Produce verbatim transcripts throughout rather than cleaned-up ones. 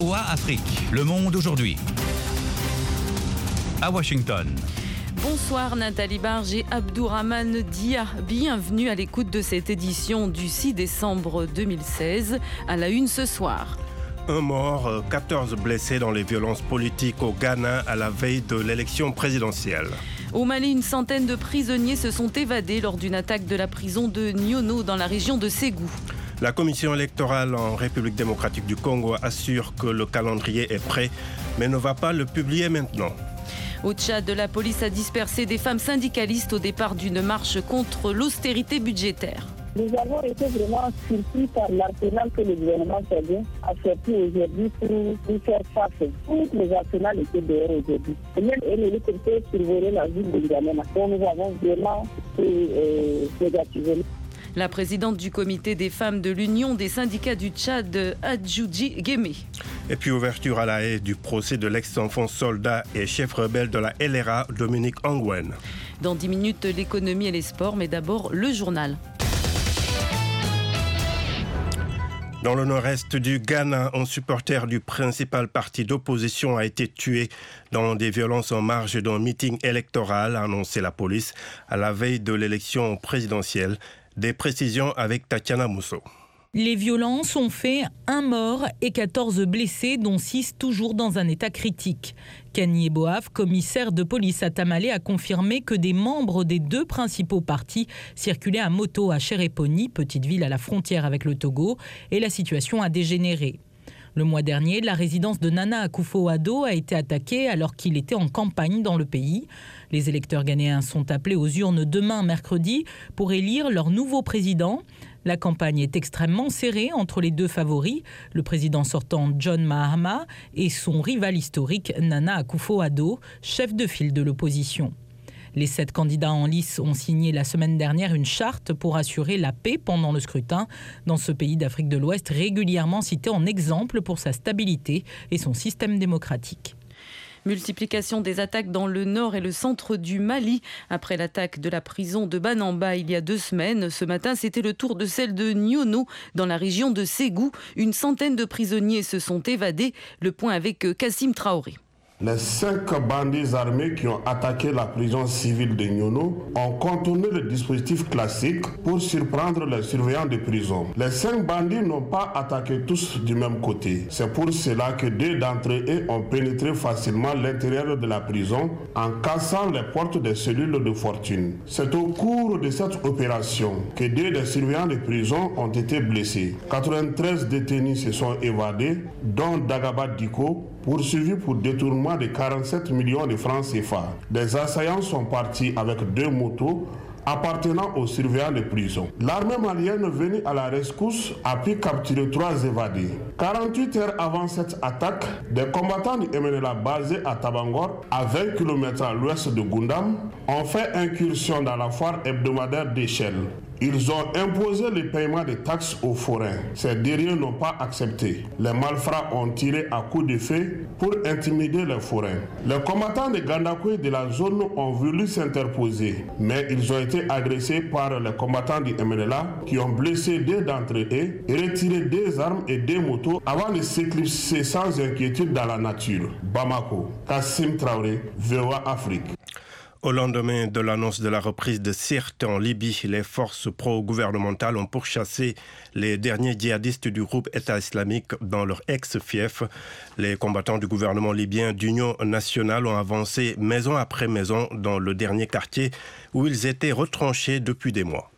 O A Afrique, le monde aujourd'hui. À Washington. Bonsoir Nathalie Barge et Abdourahmane Dia. Bienvenue à l'écoute de cette édition du six décembre deux mille seize. À la une ce soir. Un mort, quatorze blessés dans les violences politiques au Ghana à la veille de l'élection présidentielle. Au Mali, une centaine de prisonniers se sont évadés lors d'une attaque de la prison de Nyono dans la région de Ségou. La commission électorale en République démocratique du Congo assure que le calendrier est prêt, mais ne va pas le publier maintenant. Au Tchad, la police a dispersé des femmes syndicalistes au départ d'une marche contre l'austérité budgétaire. Nous avons été vraiment surpris par l'arsenal que le gouvernement tchadien a sorti aujourd'hui pour, pour faire face. Tous les arsenals étaient dehors aujourd'hui. Et même l'hélicoptère survolait la ville de N'Djamena. Donc nous avons vraiment été négativés. La présidente du comité des femmes de l'Union des syndicats du Tchad, Adjoudji Guémé. Et puis ouverture à la haie du procès de l'ex-enfant soldat et chef rebelle de la L R A, Dominique Ongwen. Dans dix minutes, l'économie et les sports, mais d'abord le journal. Dans le nord-est du Ghana, un supporter du principal parti d'opposition a été tué dans des violences en marge d'un meeting électoral, a annoncé la police à la veille de l'élection présidentielle. Des précisions avec Tatiana Mousso. Les violences ont fait un mort et quatorze blessés, dont six toujours dans un état critique. Kanye Boaf, commissaire de police à Tamale, a confirmé que des membres des deux principaux partis circulaient à moto à Chéréponi, petite ville à la frontière avec le Togo, et la situation a dégénéré. Le mois dernier, la résidence de Nana Akufo-Addo a été attaquée alors qu'il était en campagne dans le pays. Les électeurs ghanéens sont appelés aux urnes demain, mercredi, pour élire leur nouveau président. La campagne est extrêmement serrée entre les deux favoris, le président sortant John Mahama et son rival historique Nana Akufo-Addo, chef de file de l'opposition. Les sept candidats en lice ont signé la semaine dernière une charte pour assurer la paix pendant le scrutin dans ce pays d'Afrique de l'Ouest régulièrement cité en exemple pour sa stabilité et son système démocratique. Multiplication des attaques dans le nord et le centre du Mali. Après l'attaque de la prison de Banamba il y a deux semaines, ce matin, c'était le tour de celle de Nyono, dans la région de Ségou. Une centaine de prisonniers se sont évadés. Le point avec Kassim Traoré. Les cinq bandits armés qui ont attaqué la prison civile de Nyono ont contourné le dispositif classique pour surprendre les surveillants de prison. Les cinq bandits n'ont pas attaqué tous du même côté. C'est pour cela que deux d'entre eux ont pénétré facilement l'intérieur de la prison en cassant les portes des cellules de fortune. C'est au cours de cette opération que deux des surveillants de prison ont été blessés. quatre-vingt-treize détenus se sont évadés, dont Dagaba Diko, poursuivi pour détournement de quarante-sept millions de francs C F A. Des assaillants sont partis avec deux motos appartenant aux surveillants de prison. L'armée malienne venue à la rescousse a pu capturer trois évadés. quarante-huit heures avant cette attaque, des combattants du M N L A basés à Tabangor, à vingt kilomètres à l'ouest de Gundam, ont fait incursion dans la foire hebdomadaire d'Échelle. Ils ont imposé le paiement des taxes aux forains. Ces derniers n'ont pas accepté. Les malfrats ont tiré à coups de feu pour intimider les forains. Les combattants de Gandakoué de la zone ont voulu s'interposer, mais ils ont été agressés par les combattants du M N L A qui ont blessé deux d'entre eux et retiré des armes et des motos avant de s'éclipser sans inquiétude dans la nature. Bamako, Kassim Traoré, V O A Afrique. Au lendemain de l'annonce de la reprise de Sirte en Libye, les forces pro-gouvernementales ont pourchassé les derniers djihadistes du groupe État islamique dans leur ex-fief. Les combattants du gouvernement libyen d'Union nationale ont avancé maison après maison dans le dernier quartier où ils étaient retranchés depuis des mois.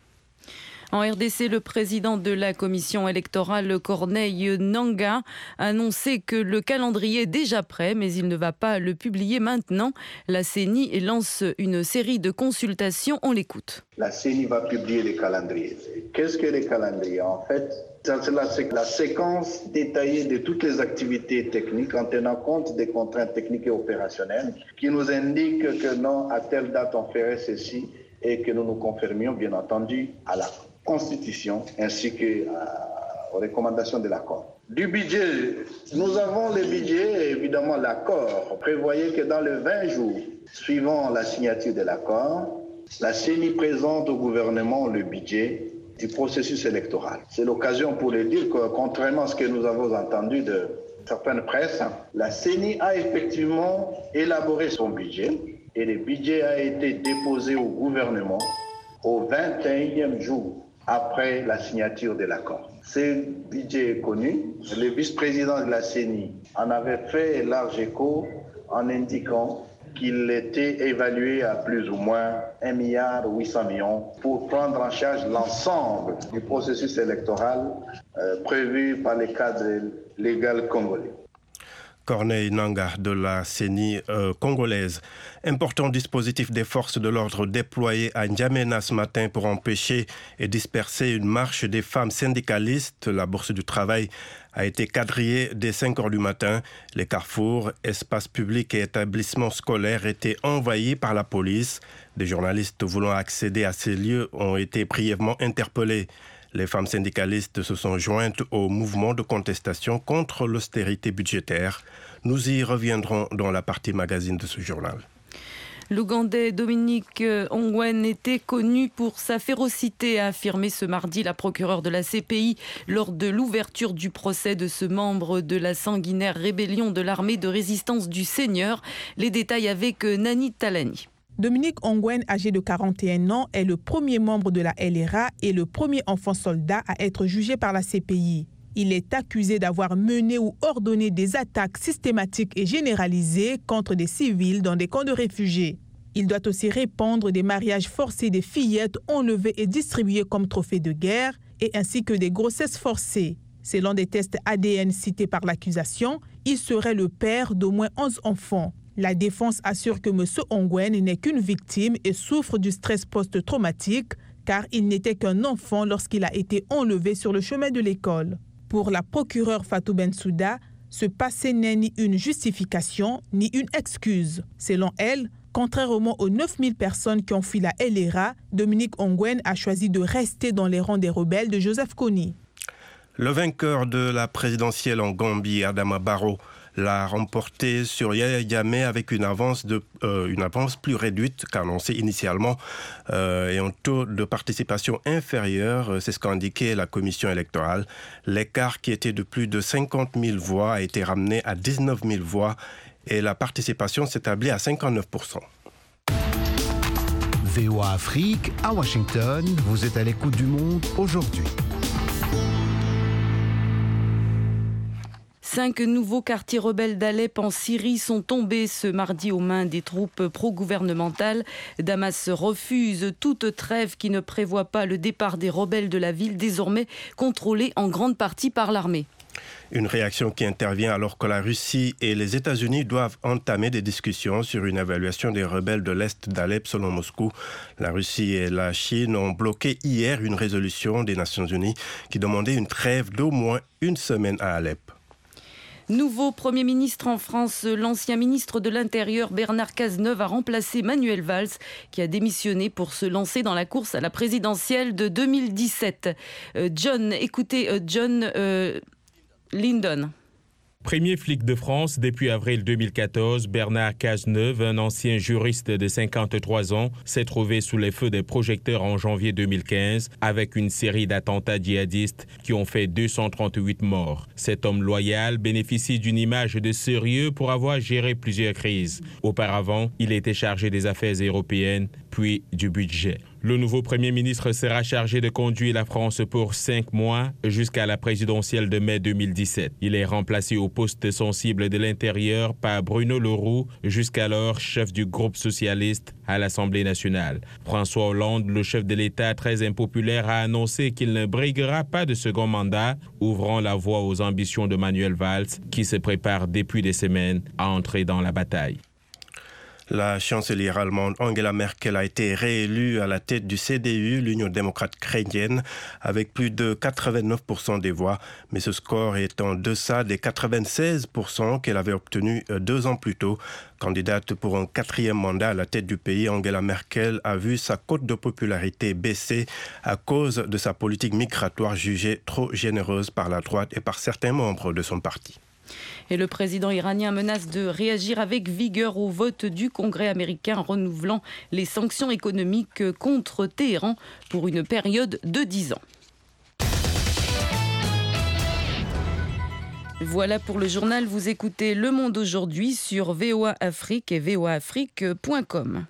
En R D C, le président de la commission électorale, Corneille Nangaa, a annoncé que le calendrier est déjà prêt, mais il ne va pas le publier maintenant. La C E N I lance une série de consultations. On l'écoute. La C E N I va publier les calendriers. Qu'est-ce que les calendriers? En fait, c'est la, la séquence détaillée de toutes les activités techniques en tenant compte des contraintes techniques et opérationnelles qui nous indiquent que non, à telle date, on ferait ceci et que nous nous confirmions, bien entendu, à la Constitution ainsi qu'aux recommandations de l'accord. Du budget, nous avons le budget, évidemment l'accord prévoyait que dans les vingt jours suivant la signature de l'accord, la C E N I présente au gouvernement le budget du processus électoral. C'est l'occasion pour le dire que, contrairement à ce que nous avons entendu de certaines presses, la C E N I a effectivement élaboré son budget et le budget a été déposé au gouvernement au vingt et unième jour après la signature de l'accord. Ce budget est connu. Le vice-président de la C E N I en avait fait large écho en indiquant qu'il était évalué à plus ou moins un milliard huit cents millions pour prendre en charge l'ensemble du processus électoral euh, prévu par les cadres légaux congolais. Corneille Nangaa de la C E N I euh, congolaise. Important dispositif des forces de l'ordre déployé à N'Djamena ce matin pour empêcher et disperser une marche des femmes syndicalistes. La Bourse du Travail a été quadrillée dès cinq heures du matin. Les carrefours, espaces publics et établissements scolaires étaient envahis par la police. Des journalistes voulant accéder à ces lieux ont été brièvement interpellés. Les femmes syndicalistes se sont jointes au mouvement de contestation contre l'austérité budgétaire. Nous y reviendrons dans la partie magazine de ce journal. L'Ougandais Dominique Ongwen était connu pour sa férocité, a affirmé ce mardi la procureure de la C P I lors de l'ouverture du procès de ce membre de la sanguinaire rébellion de l'armée de résistance du Seigneur. Les détails avec Nani Talani. Dominique Ongwen, âgé de quarante et un ans, est le premier membre de la L R A et le premier enfant soldat à être jugé par la C P I. Il est accusé d'avoir mené ou ordonné des attaques systématiques et généralisées contre des civils dans des camps de réfugiés. Il doit aussi répondre des mariages forcés des fillettes enlevées et distribuées comme trophées de guerre, et ainsi que des grossesses forcées. Selon des tests A D N cités par l'accusation, il serait le père d'au moins onze enfants. La défense assure que M. Ongwen n'est qu'une victime et souffre du stress post-traumatique, car il n'était qu'un enfant lorsqu'il a été enlevé sur le chemin de l'école. Pour la procureure Fatou Bensouda, ce passé n'est ni une justification ni une excuse. Selon elle, contrairement aux neuf mille personnes qui ont fui la L R A, Dominique Ongwen a choisi de rester dans les rangs des rebelles de Joseph Kony. Le vainqueur de la présidentielle en Gambie, Adama Barrow, l'a remporté sur Yaya Jammeh avec une avance, de, euh, une avance plus réduite qu'annoncé initialement euh, et un taux de participation inférieur, c'est ce qu'a indiqué la commission électorale. L'écart qui était de plus de cinquante mille voix a été ramené à dix-neuf mille voix et la participation s'établit à cinquante-neuf pour cent. V O A Afrique, à Washington, vous êtes à l'écoute du monde aujourd'hui. Cinq nouveaux quartiers rebelles d'Alep en Syrie sont tombés ce mardi aux mains des troupes pro-gouvernementales. Damas refuse toute trêve qui ne prévoit pas le départ des rebelles de la ville, désormais contrôlée en grande partie par l'armée. Une réaction qui intervient alors que la Russie et les États-Unis doivent entamer des discussions sur une évaluation des rebelles de l'Est d'Alep selon Moscou. La Russie et la Chine ont bloqué hier une résolution des Nations Unies qui demandait une trêve d'au moins une semaine à Alep. Nouveau Premier ministre en France, l'ancien ministre de l'Intérieur Bernard Cazeneuve a remplacé Manuel Valls qui a démissionné pour se lancer dans la course à la présidentielle de deux mille dix-sept. Euh, John, écoutez, euh, John euh, Lyndon. Premier flic de France depuis avril deux mille quatorze, Bernard Cazeneuve, un ancien juriste de cinquante-trois ans, s'est trouvé sous les feux des projecteurs en janvier deux mille quinze avec une série d'attentats djihadistes qui ont fait deux cent trente-huit morts. Cet homme loyal bénéficie d'une image de sérieux pour avoir géré plusieurs crises. Auparavant, il était chargé des affaires européennes, puis du budget. Le nouveau Premier ministre sera chargé de conduire la France pour cinq mois jusqu'à la présidentielle de mai deux mille dix-sept. Il est remplacé au poste sensible de l'Intérieur par Bruno Le Roux, jusqu'alors chef du groupe socialiste à l'Assemblée nationale. François Hollande, le chef de l'État très impopulaire, a annoncé qu'il ne briguera pas de second mandat, ouvrant la voie aux ambitions de Manuel Valls, qui se prépare depuis des semaines à entrer dans la bataille. La chancelière allemande Angela Merkel a été réélue à la tête du C D U, l'Union démocrate chrétienne, avec plus de quatre-vingt-neuf pour cent des voix. Mais ce score est en deçà des quatre-vingt-seize pour cent qu'elle avait obtenus deux ans plus tôt. Candidate pour un quatrième mandat à la tête du pays, Angela Merkel a vu sa cote de popularité baisser à cause de sa politique migratoire jugée trop généreuse par la droite et par certains membres de son parti. Et le président iranien menace de réagir avec vigueur au vote du Congrès américain renouvelant les sanctions économiques contre Téhéran pour une période de dix ans. Voilà pour le journal. Vous écoutez Le Monde aujourd'hui sur V O A Afrique et v o a afrique point com.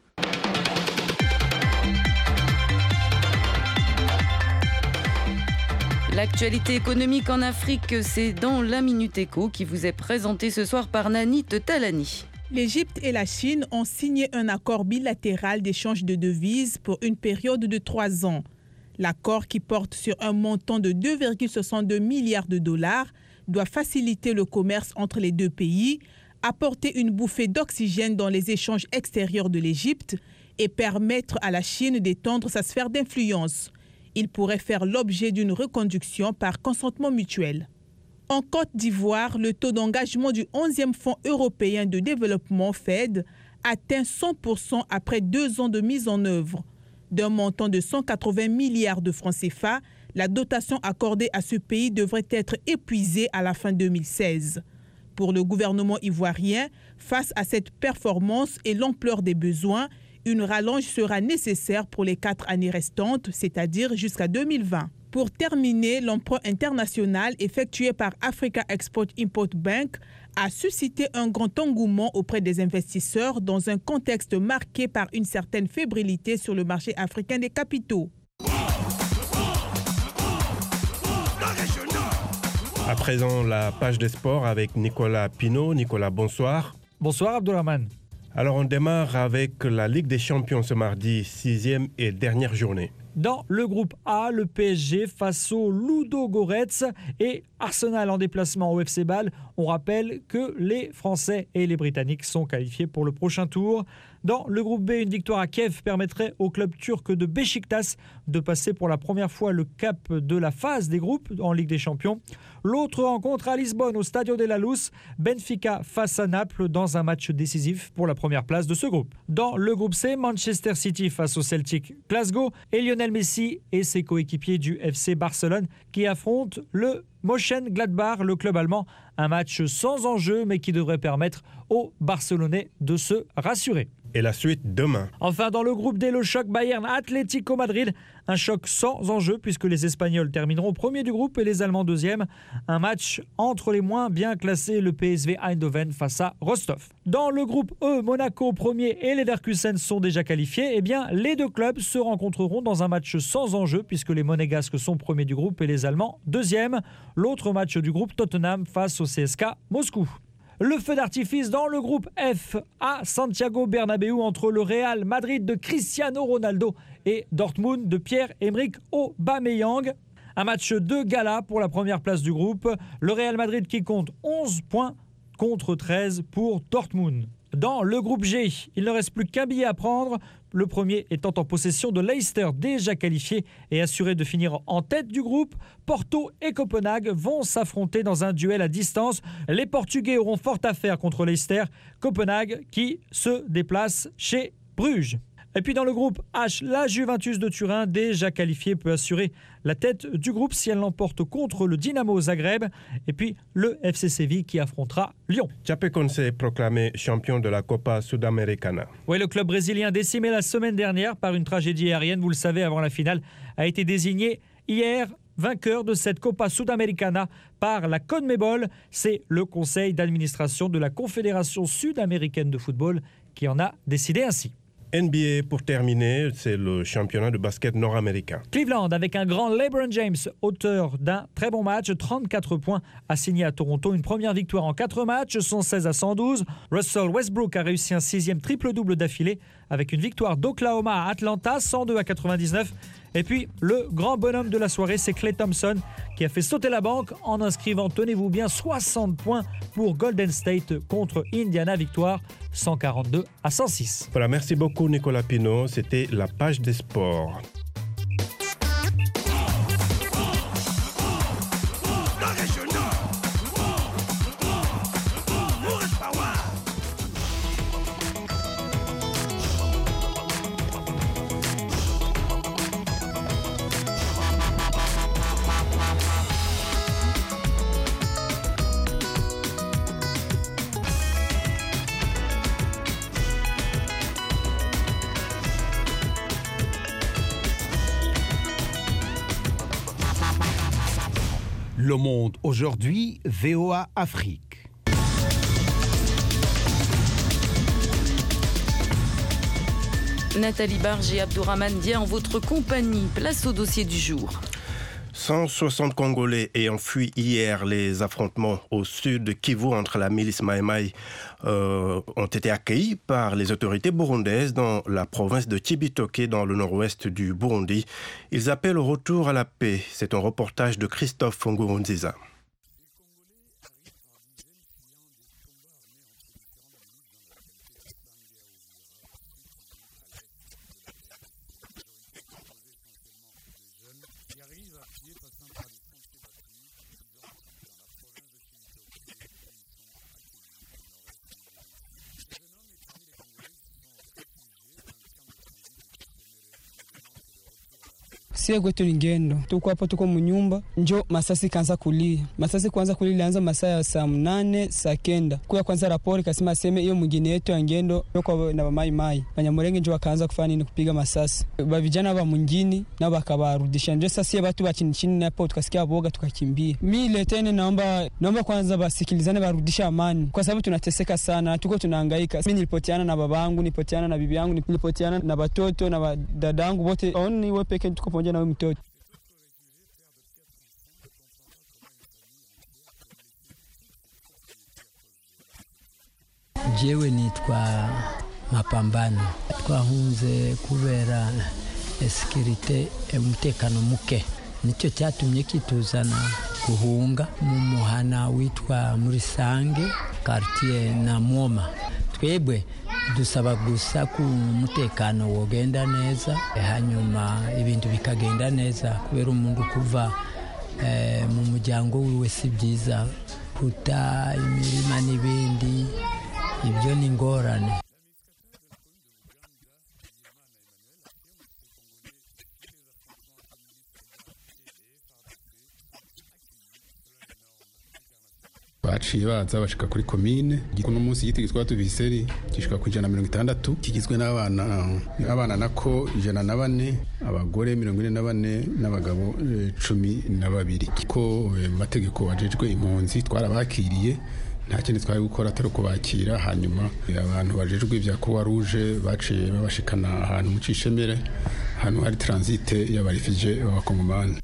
L'actualité économique en Afrique, c'est dans la Minute Éco qui vous est présentée ce soir par Nanit Talani. L'Égypte et la Chine ont signé un accord bilatéral d'échange de devises pour une période de trois ans. L'accord, qui porte sur un montant de deux virgule soixante-deux milliards de dollars, doit faciliter le commerce entre les deux pays, apporter une bouffée d'oxygène dans les échanges extérieurs de l'Égypte et permettre à la Chine d'étendre sa sphère d'influence. Il pourrait faire l'objet d'une reconduction par consentement mutuel. En Côte d'Ivoire, le taux d'engagement du onzième Fonds européen de développement F E D atteint cent pour cent après deux ans de mise en œuvre. D'un montant de cent quatre-vingts milliards de francs C F A, la dotation accordée à ce pays devrait être épuisée à la fin deux mille seize. Pour le gouvernement ivoirien, face à cette performance et l'ampleur des besoins, une rallonge sera nécessaire pour les quatre années restantes, c'est-à-dire jusqu'à deux mille vingt. Pour terminer, l'emprunt international effectué par Africa Export-Import Bank a suscité un grand engouement auprès des investisseurs dans un contexte marqué par une certaine fébrilité sur le marché africain des capitaux. À présent, la page des sports avec Nicolas Pinault. Nicolas, bonsoir. Bonsoir Abdourahmane. Alors on démarre avec la Ligue des Champions ce mardi, sixième et dernière journée. Dans le groupe A, le P S G face au Ludogorets et Arsenal en déplacement au F C Bâle. On rappelle que les Français et les Britanniques sont qualifiés pour le prochain tour. Dans le groupe B, une victoire à Kiev permettrait au club turc de Beşiktaş de passer pour la première fois le cap de la phase des groupes en Ligue des Champions. L'autre rencontre à Lisbonne au Stadio de la Luz, Benfica face à Naples dans un match décisif pour la première place de ce groupe. Dans le groupe C, Manchester City face au Celtic Glasgow et Lionel Messi et ses coéquipiers du F C Barcelone qui affrontent le Mönchengladbach, le club allemand. Un match sans enjeu mais qui devrait permettre aux Barcelonais de se rassurer. Et la suite demain. Enfin, dans le groupe D, le choc Bayern-Atlético Madrid. Un choc sans enjeu puisque les Espagnols termineront premier du groupe et les Allemands deuxième. Un match entre les moins bien classés, le P S V Eindhoven face à Rostov. Dans le groupe E, Monaco premier et Leverkusen sont déjà qualifiés. Eh bien, les deux clubs se rencontreront dans un match sans enjeu puisque les Monégasques sont premiers du groupe et les Allemands deuxième. L'autre match du groupe, Tottenham face au C S K Moscou. Le feu d'artifice dans le groupe F à Santiago Bernabéu entre le Real Madrid de Cristiano Ronaldo et Dortmund de Pierre-Emerick Aubameyang. Un match de gala pour la première place du groupe. Le Real Madrid qui compte onze points contre treize pour Dortmund. Dans le groupe G, il ne reste plus qu'un billet à prendre. Le premier étant en possession de Leicester, déjà qualifié et assuré de finir en tête du groupe. Porto et Copenhague vont s'affronter dans un duel à distance. Les Portugais auront fort à faire contre Leicester. Copenhague qui se déplace chez Bruges. Et puis dans le groupe H, la Juventus de Turin, déjà qualifiée, peut assurer la tête du groupe si elle l'emporte contre le Dynamo Zagreb. Et puis le F C Séville qui affrontera Lyon. Chapecoense s'est proclamé champion de la Copa Sudamericana. Oui, le club brésilien décimé la semaine dernière par une tragédie aérienne, vous le savez, avant la finale, a été désigné hier vainqueur de cette Copa Sudamericana par la CONMEBOL. C'est le conseil d'administration de la Confédération sud-américaine de football qui en a décidé ainsi. N B A pour terminer, c'est le championnat de basket nord-américain. Cleveland avec un grand LeBron James, auteur d'un très bon match, trente-quatre points, a signé à Toronto une première victoire en quatre matchs, cent seize à cent douze. Russell Westbrook a réussi un sixième triple-double d'affilée avec une victoire d'Oklahoma à Atlanta, cent deux à quatre-vingt-dix-neuf. Et puis, le grand bonhomme de la soirée, c'est Klay Thompson, qui a fait sauter la banque en inscrivant, tenez-vous bien, soixante points pour Golden State contre Indiana. Victoire cent quarante-deux à cent six. Voilà, merci beaucoup Nicolas Pinault. C'était la page des sports. Le Monde aujourd'hui, V O A Afrique. Nathalie Barge et Abdourahmane Dia en votre compagnie. Place au dossier du jour. cent soixante Congolais ayant fui hier les affrontements au sud de Kivu entre la milice Maï-Maï euh, ont été accueillis par les autorités burundaises dans la province de Cibitoke, dans le nord-ouest du Burundi. Ils appellent au retour à la paix. C'est un reportage de Christophe Ngurunziza. Sie kwetu ngendo tuko hapo, tuko munyumba njo masasi kanza kulia. Masasi kwanza kulia ilianza masaa ya saa mnane saa kenda. Kwa kwanza rapori kasema aseme hiyo mwingine yetu ya ngendo yuko na Mai Mai. Banyamurenge njo wakaanza kufanya nini, kupiga masasi. Ba vijana ba mwingine na bakabarudisha. Njo sasa watu wa chini chini hapo tukasikia boga tukakimbia. Mimi letene naomba naomba kwanza basikilizane barudisha amani. Kwa sababu tunateseka sana, tuko tunahangaika. Mimi nilipotiana na babangu, nilipotiana na bibi yangu, nilipotiana na watoto na dadangu wote. Oni wewe pekee tuko pamoja na mtoto. Jewe nitwa Mapambano, twahunze kubera sekirite umutekano muke, nicyo cyatumye kituzana guhunga mu muhana witwa muri Sange quartier na Moma. Twebwe dusaba gusa ku umutekano wogenda neza, hanyuma ibintu bikagenda neza, kubera umuntu kuva eh, mu muryango wiwe si byiza, kuta imirima n'ibindi, ibyo ni ngorane. baciye baza bashika kuri komine. Kuno munsi igiti gitwa tuviseri gishika ku ijana na mirongo itandatu, kigizwe n'abana abana nako ijana na bane, abagore mirongo ine na bane n'abagabo cumi na babiri. Ko mategeko wajejwe impunzi twarabakiriye, nta kindi twari gukora atari kubakira. Hanyuma abantu bajejwe ibya Croix Rouge baciye babashikana ahantu mu Cishemere, hano hari transite y'abarifije b'abakongomani.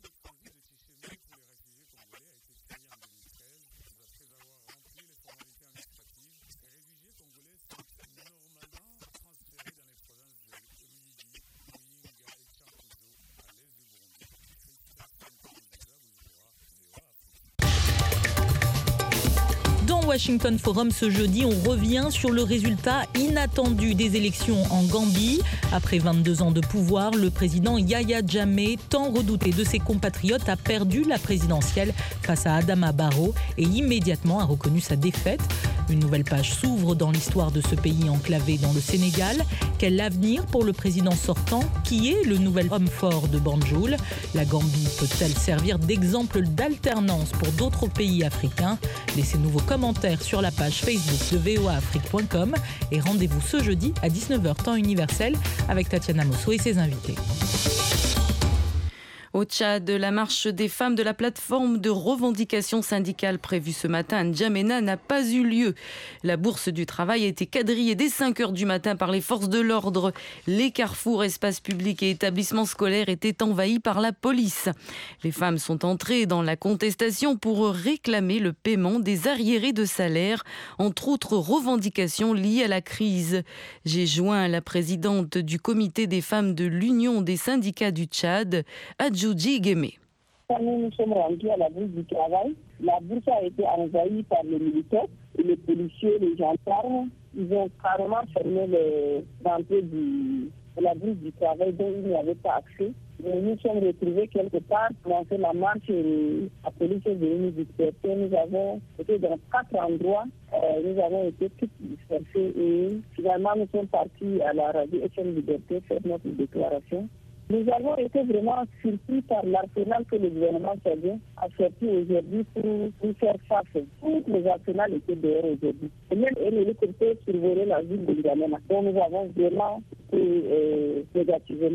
Washington Forum ce jeudi, on revient sur le résultat inattendu des élections en Gambie. Après vingt-deux ans de pouvoir, le président Yahya Jammeh, tant redouté de ses compatriotes, a perdu la présidentielle face à Adama Barrow et immédiatement a reconnu sa défaite. Une nouvelle page s'ouvre dans l'histoire de ce pays enclavé dans le Sénégal. Quel avenir pour le président sortant, qui est le nouvel homme fort de Banjul? La Gambie peut-elle servir d'exemple d'alternance pour d'autres pays africains? Laissez-nous vos commentaires sur la page Facebook de v o a afrique point com et rendez-vous ce jeudi à dix-neuf heures temps universel avec Tatiana Mosso et ses invités. Au Tchad, la marche des femmes de la plateforme de revendication syndicale prévue ce matin à N'Djamena n'a pas eu lieu. La bourse du travail a été quadrillée dès cinq heures du matin par les forces de l'ordre. Les carrefours, espaces publics et établissements scolaires étaient envahis par la police. Les femmes sont entrées dans la contestation pour réclamer le paiement des arriérés de salaire, entre autres revendications liées à la crise. J'ai joint la présidente du comité des femmes de l'Union des syndicats du Tchad, Adjoudji Guémé. Nous nous sommes rendus à la bourse du travail. La bourse a été envahie par les militaires et les policiers, les gendarmes. Ils ont carrément fermé les entrées de la bourse du travail dont il n'y avait pas accès. Et nous sommes retrouvés quelque part pour lancer la marche et la police est venue disperser. Nous avons été dans quatre endroits. Euh, nous avons été tous dispersés et finalement nous sommes partis à la radio F M Liberté faire notre déclaration. Nous avons été vraiment surpris par l'arsenal que le gouvernement tchadien a sorti aujourd'hui pour nous faire face. Tous les arsenals étaient dehors aujourd'hui. Et même l'hélicoptère survolait la ville de N'Djamena. Donc nous avons vraiment été euh, négativés.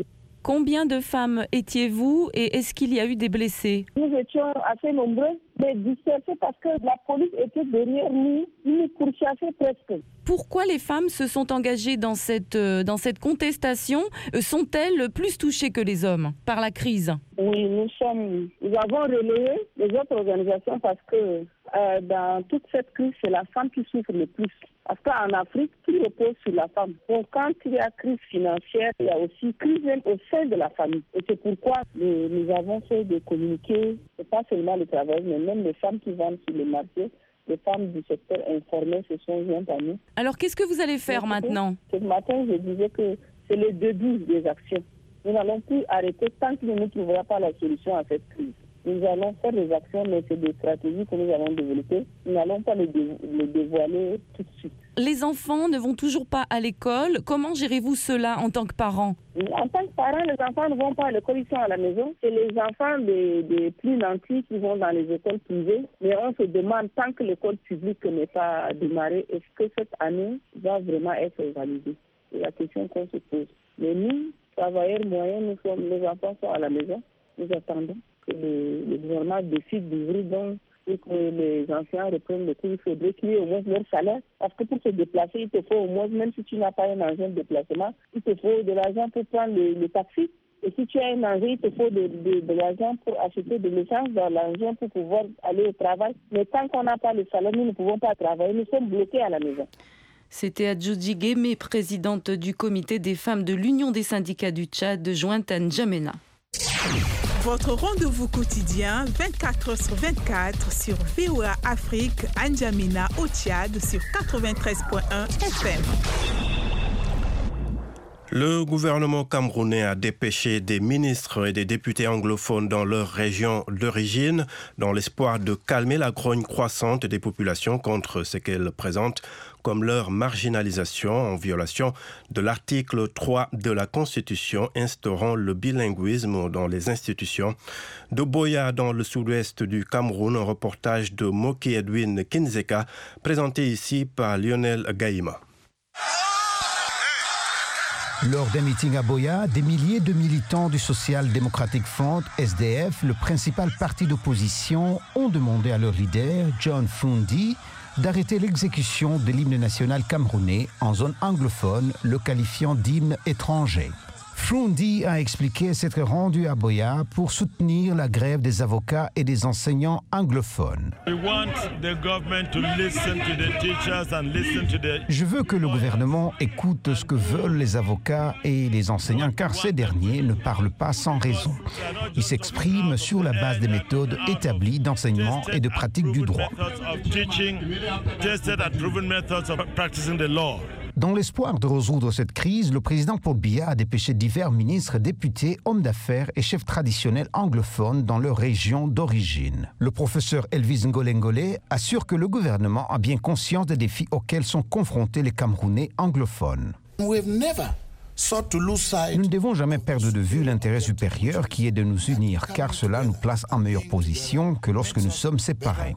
Combien de femmes étiez-vous et est-ce qu'il y a eu des blessés? Nous étions assez nombreux, mais dispersés parce que la police était derrière nous, ils nous pourchassaient presque. Pourquoi les femmes se sont engagées dans cette, euh, dans cette contestation? Sont-elles plus touchées que les hommes par la crise? Oui, nous sommes, nous avons relayé les autres organisations parce que euh, dans toute cette crise, c'est la femme qui souffre le plus. Parce qu'en Afrique, tout repose sur la femme. Donc quand il y a crise financière, il y a aussi crise au sein de la famille. Et c'est pourquoi nous, nous avons fait de communiquer, et pas seulement les travailleurs, mais même les femmes qui vendent sur le marché. Les femmes du secteur informel se sont jointes à nous. Alors, qu'est-ce que vous allez faire maintenant? Ce matin, je disais que c'est le début des actions. Nous n'allons plus arrêter tant que nous ne trouverons pas la solution à cette crise. Nous allons faire des actions, mais c'est des stratégies que nous allons développer. Nous n'allons pas les, dé- les dévoiler tout de suite. Les enfants ne vont toujours pas à l'école. Comment gérez-vous cela en tant que parents? En tant que parents, les enfants ne vont pas à l'école, ils sont à la maison. C'est les enfants des, des plus nantis qui vont dans les écoles privées. Mais on se demande, tant que l'école publique n'est pas démarrée, est-ce que cette année va vraiment être validée? C'est la question qu'on se pose. Mais nous, travailleurs moyens, nous sommes, les enfants sont à la maison. Nous attendons que le, le gouvernement décide d'ouvrir donc et que les anciens reprennent le cours. Il faudrait qu'il y ait au moins leur salaire. Parce que pour se déplacer, il te faut au moins, même si tu n'as pas un engin de déplacement, il te faut de l'argent pour prendre le, le taxi. Et si tu as un engin, il te faut de, de, de l'argent pour acheter de l'essence dans l'engin pour pouvoir aller au travail. Mais tant qu'on n'a pas le salaire, nous ne pouvons pas travailler. Nous sommes bloqués à la maison. C'était Adjoudi Guémé, présidente du comité des femmes de l'Union des syndicats du Tchad, jointe à N'Djamena. Votre rendez-vous quotidien, vingt-quatre heures sur vingt-quatre, sur V O A Afrique, à N'Djamena, au Tchad, sur quatre-vingt-treize point un F M. Le gouvernement camerounais a dépêché des ministres et des députés anglophones dans leur région d'origine dans l'espoir de calmer la grogne croissante des populations contre ce qu'elles présentent comme leur marginalisation en violation de l'article trois de la Constitution instaurant le bilinguisme dans les institutions. De Boya, dans le sud-ouest du Cameroun, un reportage de Moki Edwin Kinzeka présenté ici par Lionel Gaïma. Lors d'un meeting à Boya, des milliers de militants du Social Democratic Front, S D F, le principal parti d'opposition, ont demandé à leur leader, John Fundi, d'arrêter l'exécution de l'hymne national camerounais en zone anglophone, le qualifiant d'hymne étranger. Fundi a expliqué s'être rendu à Boya pour soutenir la grève des avocats et des enseignants anglophones. Je veux que le gouvernement écoute ce que veulent les avocats et les enseignants, car ces derniers ne parlent pas sans raison. Ils s'expriment sur la base des méthodes établies d'enseignement et de pratique du droit. Dans l'espoir de résoudre cette crise, le président Paul Biya a dépêché divers ministres, députés, hommes d'affaires et chefs traditionnels anglophones dans leur région d'origine. Le professeur Elvis Ngolengole assure que le gouvernement a bien conscience des défis auxquels sont confrontés les Camerounais anglophones. Nous ne devons jamais perdre de vue l'intérêt supérieur qui est de nous unir, car cela nous place en meilleure position que lorsque nous sommes séparés.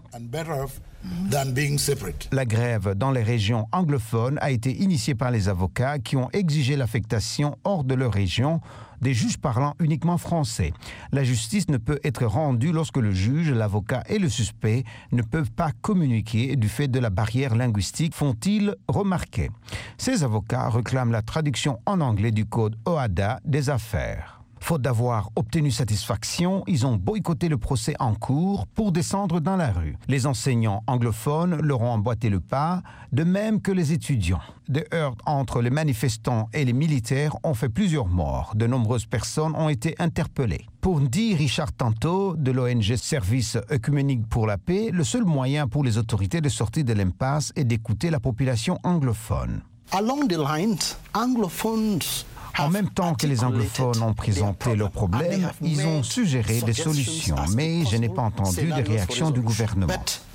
La grève dans les régions anglophones a été initiée par les avocats qui ont exigé l'affectation hors de leur région des juges parlant uniquement français. La justice ne peut être rendue lorsque le juge, l'avocat et le suspect ne peuvent pas communiquer du fait de la barrière linguistique, font-ils remarquer. Ces avocats réclament la traduction en anglais du code O H A D A des affaires. Faute d'avoir obtenu satisfaction, ils ont boycotté le procès en cours pour descendre dans la rue. Les enseignants anglophones leur ont emboîté le pas, de même que les étudiants. Des heurts entre les manifestants et les militaires ont fait plusieurs morts. De nombreuses personnes ont été interpellées. Pour dire Richard Tanto, de l'O N G Service œcuménique pour la paix, le seul moyen pour les autorités de sortir de l'impasse est d'écouter la population anglophone. Along the lines, anglophones En même temps que les anglophones ont présenté leurs problèmes, ils ont suggéré des solutions, mais je n'ai pas entendu de réaction du gouvernement.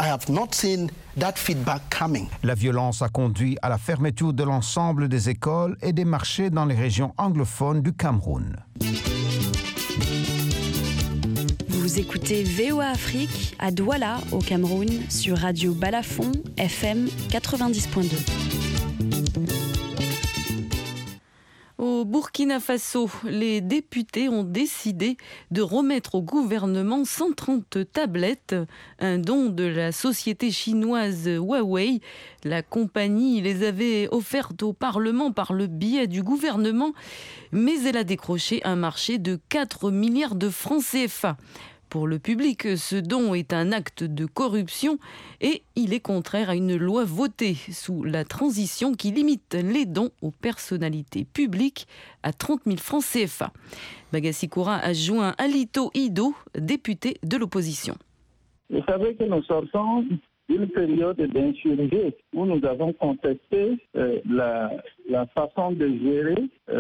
La violence a conduit à la fermeture de l'ensemble des écoles et des marchés dans les régions anglophones du Cameroun. Vous écoutez V O A Afrique à Douala, au Cameroun, sur Radio Balafon, F M quatre-vingt-dix point deux. Au Burkina Faso, les députés ont décidé de remettre au gouvernement cent trente tablettes, un don de la société chinoise Huawei. La compagnie les avait offertes au Parlement par le biais du gouvernement, mais elle a décroché un marché de quatre milliards de francs C F A. Pour le public, ce don est un acte de corruption et il est contraire à une loi votée sous la transition qui limite les dons aux personnalités publiques à trente mille francs C F A. Bagassi Koura a joint Alito Ido, député de l'opposition. Vous savez que nous sortons d'une période d'insurgé où nous avons contesté euh, la, la façon de gérer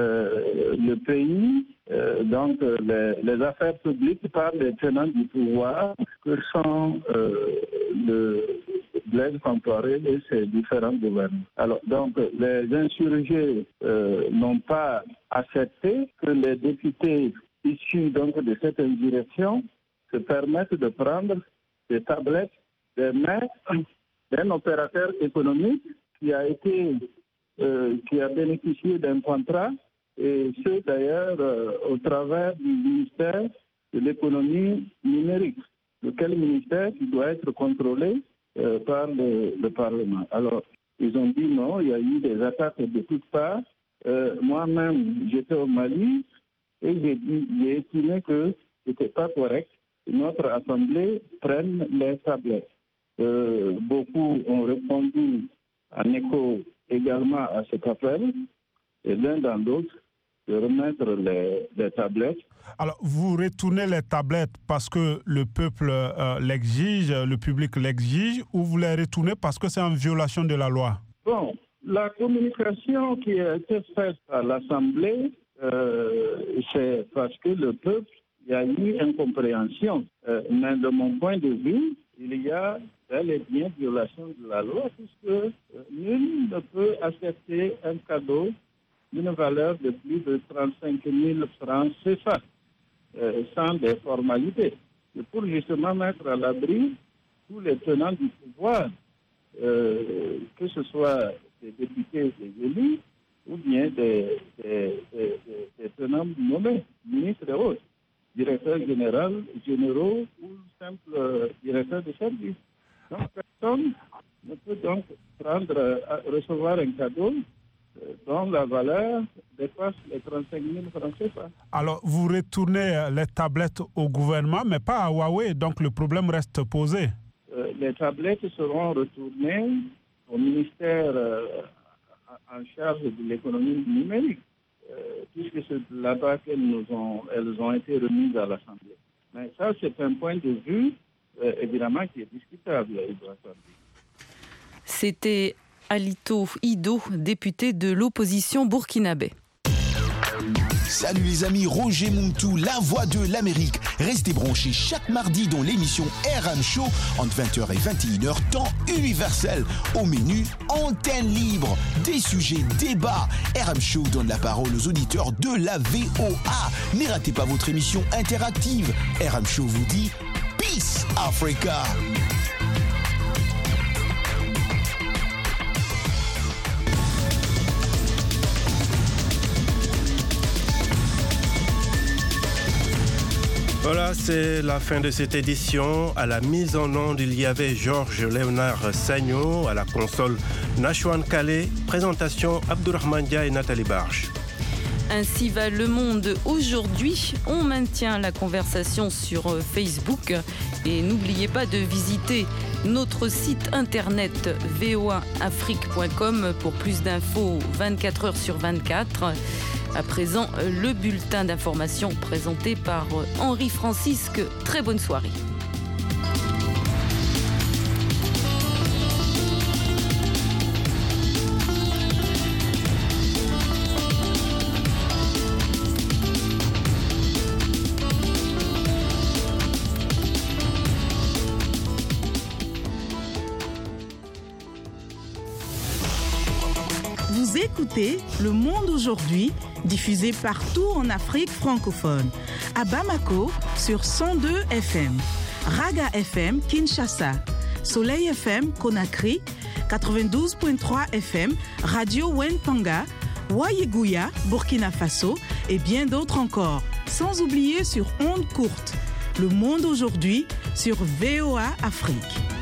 euh, le pays, euh, donc euh, les, les affaires publiques par les tenants du pouvoir, que sont euh, le Blaise Compaoré et ses différents gouvernements. Alors, donc, les insurgés euh, n'ont pas accepté que les députés issus donc de cette indirection se permettent de prendre des tablettes des mains d'un opérateur économique qui a été, euh, qui a bénéficié d'un contrat, et ce d'ailleurs euh, au travers du ministère de l'économie numérique, lequel ministère qui doit être contrôlé euh, par le, le Parlement. Alors, ils ont dit non, il y a eu des attaques de toutes parts. Euh, moi-même, j'étais au Mali et j'ai dit, j'ai estimé que ce n'était pas correct que notre Assemblée prenne les tablettes. Euh, beaucoup ont répondu en écho également à cet appel, et l'un dans l'autre, de remettre les, les tablettes. Alors, vous retournez les tablettes parce que le peuple euh, l'exige, le public l'exige, ou vous les retournez parce que c'est en violation de la loi? Bon, la communication qui a été faite à l'Assemblée, euh, c'est parce que le peuple, il y a eu incompréhension. Euh, mais de mon point de vue, il y a bel et bien violation de la loi, puisque euh, nul ne peut accepter un cadeau d'une valeur de plus de trente-cinq mille francs C F A euh, sans des formalités. Et pour justement mettre à l'abri tous les tenants du pouvoir, euh, que ce soit des députés, des élus, ou bien des, des, des, des, des tenants nommés, ministres et autres, directeurs généraux, généraux ou simples euh, directeurs de service. Donc, personne ne peut donc prendre, euh, recevoir un cadeau euh, dont la valeur dépasse les trente-cinq mille francs C F A. Alors, vous retournez les tablettes au gouvernement, mais pas à Huawei, donc le problème reste posé. Euh, les tablettes seront retournées au ministère euh, en charge de l'économie numérique, euh, puisque c'est là-bas qu'elles nous ont, elles ont été remises à l'Assemblée. Mais ça, c'est un point de vue Euh, évidemment qui est discutable. C'était Alito Ido, député de l'opposition burkinabé. Salut les amis, Roger Montou, la voix de l'Amérique. Restez branchés chaque mardi dans l'émission R M Show entre vingt heures et vingt et une heures, temps universel. Au menu, antenne libre, des sujets, débats. R M Show donne la parole aux auditeurs de la V O A. Ne ratez pas votre émission interactive. R M Show vous dit Peace Africa. Voilà, c'est la fin de cette édition. À la mise en onde, il y avait Georges Léonard Sagno, à la console Nashwan Kale, présentation Abdourahmane Dia et Nathalie Barche. Ainsi va le monde aujourd'hui. On maintient la conversation sur Facebook et n'oubliez pas de visiter notre site internet v o a afrique point com pour plus d'infos vingt-quatre heures sur vingt-quatre. À présent, le bulletin d'information présenté par Henri Francisque. Très bonne soirée. Vous écoutez Le Monde aujourd'hui, diffusé partout en Afrique francophone. À Bamako, sur cent deux F M. Raga F M, Kinshasa. Soleil F M, Conakry. quatre-vingt-douze virgule trois F M, Radio Wenpanga. Ouaïgouya, Burkina Faso et bien d'autres encore. Sans oublier sur ondes courtes. Le monde aujourd'hui sur V O A Afrique.